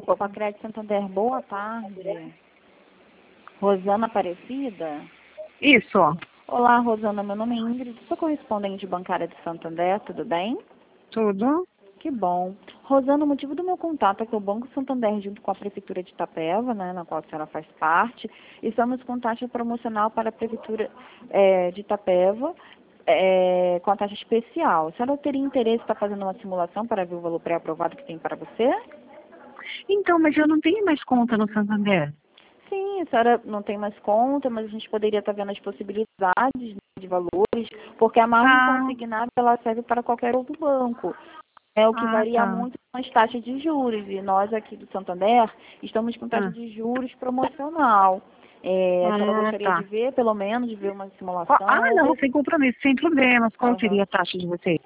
Opa, Crédito Santander, boa tarde. Rosana Aparecida? Isso. Olá, Rosana, meu nome é Ingrid, sou correspondente bancária de Santander, tudo bem? Tudo. Que bom. Rosana, o motivo do meu contato é que o Banco Santander, junto com a Prefeitura de Itapeva, né, na qual a senhora faz parte, estamos com taxa promocional para a Prefeitura de Itapeva, com a taxa especial. A senhora teria interesse em estar fazendo uma simulação para ver o valor pré-aprovado que tem para você? Então, mas eu não tenho mais conta no Santander. Sim, a senhora não tem mais conta, mas a gente poderia estar vendo as possibilidades, né, de valores, porque a margem consignada ela serve para qualquer outro banco. O que varia Tá. muito são as taxas de juros, e nós aqui do Santander estamos com taxa de juros promocional. A senhora gostaria de ver, pelo menos, de ver uma simulação? Não, sem compromisso, sem problemas. Qual seria Aham. a taxa de vocês?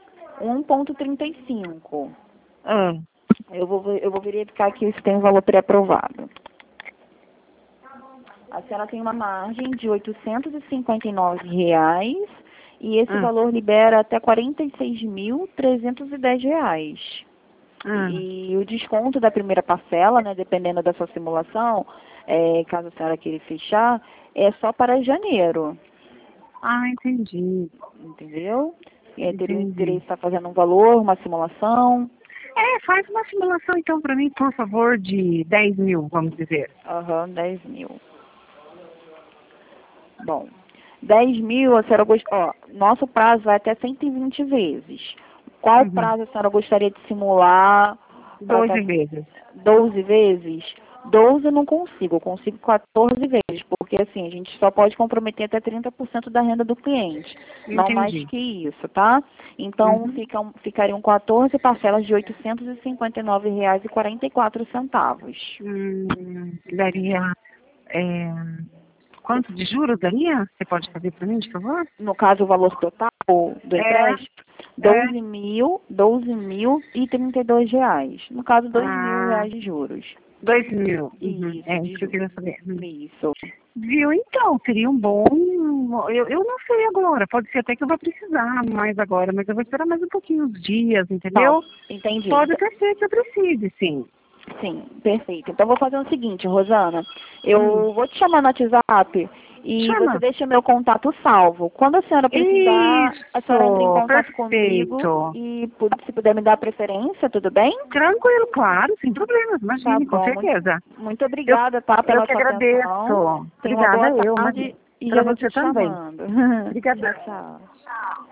1,35. Ah, Eu vou verificar aqui se tem um valor pré-aprovado. A senhora tem uma margem de R$ 859 e esse valor libera até R$ 46.310. E o desconto da primeira parcela, né, dependendo da sua simulação, caso a senhora queira fechar, é só para janeiro. entendi. Entendeu? Teria Entendi. interesse em estar fazendo um valor, uma simulação? Faz uma simulação então para mim, por favor, de 10 mil, vamos dizer. 10 mil. Bom, 10 mil, a senhora nosso prazo vai até 120 vezes. Qual prazo a senhora gostaria de simular? 12 vezes. 12 vezes? 12 eu não consigo, eu consigo 14 vezes, porque assim, a gente só pode comprometer até 30% da renda do cliente, não mais que isso, tá? Então, ficariam 14 parcelas de R$ 859,44. Daria... Quanto de juros daria? Você pode fazer para mim, por favor? No caso, o valor total do empréstimo, R$ 12.032. No caso, R$ 2.000 de juros. 2 mil. Isso, Isso que eu queria saber. Isso. Viu? Então, seria um bom... Eu não sei agora, pode ser até que eu vá precisar mais agora, mas eu vou esperar mais um pouquinho, uns dias, entendeu? Entendi. Pode até ser que eu precise, sim. Sim, perfeito. Então, vou fazer o seguinte, Rosana. Eu vou te chamar no WhatsApp e você deixa meu contato salvo. Quando a senhora precisar, a senhora entra em contato comigo e se puder me dar preferência, tudo bem? Tranquilo, claro, sem problemas, imagine, com certeza. Muito obrigada, pela eu que sua agradeço. atenção. Tenha uma Obrigada boa tarde e para já vou você te também. chamando. Obrigada. Tchau.